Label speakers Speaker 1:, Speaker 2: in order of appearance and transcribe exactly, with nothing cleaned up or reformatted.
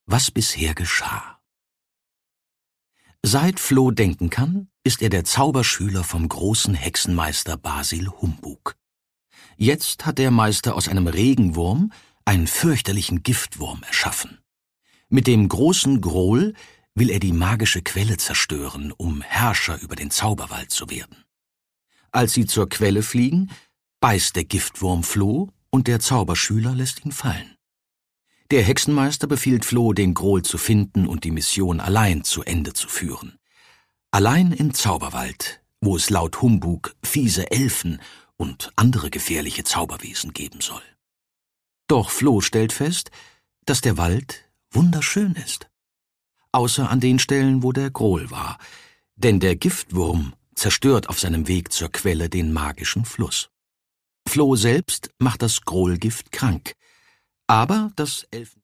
Speaker 1: Was bisher geschah. Seit Floh denken kann, ist er der Zauberschüler vom großen Hexenmeister Basil Humbug. Jetzt hat der Meister aus einem Regenwurm einen fürchterlichen Giftwurm erschaffen. Mit dem großen Grohl will er die magische Quelle zerstören, um Herrscher über den Zauberwald zu werden. Als sie zur Quelle fliegen, beißt der Giftwurm Floh und der Zauberschüler lässt ihn fallen. Der Hexenmeister befiehlt Floh, den Grohl zu finden und die Mission allein zu Ende zu führen. Allein im Zauberwald, wo es laut Humbug fiese Elfen und andere gefährliche Zauberwesen geben soll. Doch Floh stellt fest, dass der Wald wunderschön ist. Außer an den Stellen, wo der Grohl war, denn der Giftwurm zerstört auf seinem Weg zur Quelle den magischen Fluss. Floh selbst macht das Grohlgift krank, aber das Elfen